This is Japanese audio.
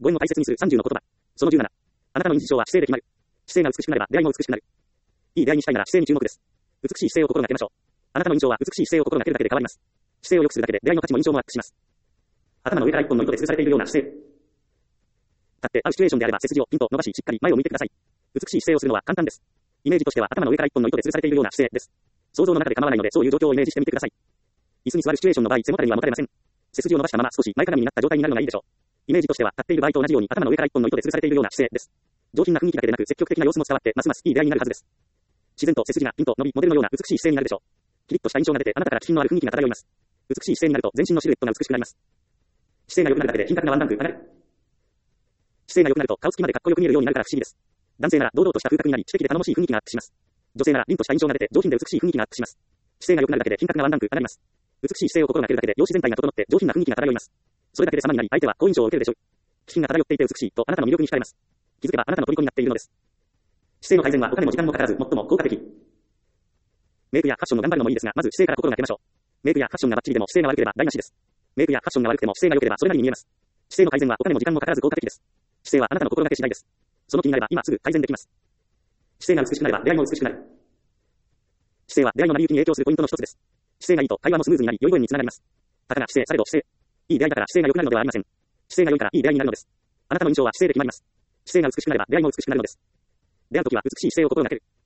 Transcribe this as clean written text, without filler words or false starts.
語縁を大切にする30の言葉。その17。あなたの認知症は姿勢で決まる。姿勢が美しくなれば出会いも美しくなる。いい出会いにしたいなら姿勢に注目です。美しい姿勢を心がけましょう。あなたの印象は美しい姿勢を心がけるだけで変わります。姿勢を良くするだけで出会いの価値も印象もアップします。頭の上から一本の糸で吊るされているような姿勢。立ってあるシチュエーションであれば背筋をピンと伸ばししっかり前を向いてください。美しい姿勢をするのは簡単です。イメージとしては頭の上から一本の糸で吊るされているような姿勢です。想像の中で構わないのでそういう状況をイメージしてみてください。椅子に座るシチュエーションの場合背もたれには持たれません。背筋を伸ばしたまま少し前かがみになった状態になるのがいいでしょう。イメージとしては立っている場合と同じように頭の上から一本の糸で吊るされているような姿勢です。上品な雰囲気だけでなく積極的な様子も伝わってますますいい出会いになるはずです。自然と背筋がピンと伸びモデルのような美しい姿勢になるでしょう。キリッとした印象が出てあなたから気品のある雰囲気が漂います。美しい姿勢になると全身のシルエットが美しくなります。姿勢が良くなるだけで品格がワンランク上がる。姿勢が良くなると顔つきまでかっこよく見えるようになるから不思議です。男性なら堂々とした風格になり知的で頼もしい雰囲気がアップします。女性なら凛とした印象が出て上品で美しい雰囲気がアップします。姿勢が良くなるだけで品格がワンランク上がります。美しい姿勢を心がけるだけで容姿全体が整って上品な雰囲気が漂います。それだけで様になり相手は好印象を受けるでしょう。気品が漂っていて美しいとあなたの魅力に惹かれます。気づけばあなたの虜になっているのです。姿勢の改善はお金も時間もかからず最も効果的。メイクやファッションの頑張るのもいいですが、まず姿勢から心がけましょう。メイクやファッションがバッチリでも姿勢が悪ければ台無しです。メイクやファッションが悪くても姿勢が良ければそれなりに見えます。姿勢の改善はお金も時間もかからず効果的です。姿勢はあなたの心がけ次第です。その気になれば今すぐ改善できます。姿勢が美しくなれば出会いも美しくなる。姿勢は出会いの成り行きに影響するポイントの一つです。姿勢がいいと会話もスムーズになり良い声につながります。たかが姿勢されど姿勢。いい出会いだから姿勢が良くなるのではありません。姿勢が良いからいい出会いになるのです。あなたの印象は姿勢で決まります。姿勢が美しくなれば出会いも美しくなるのです。出会うときは美しい姿勢を心がける。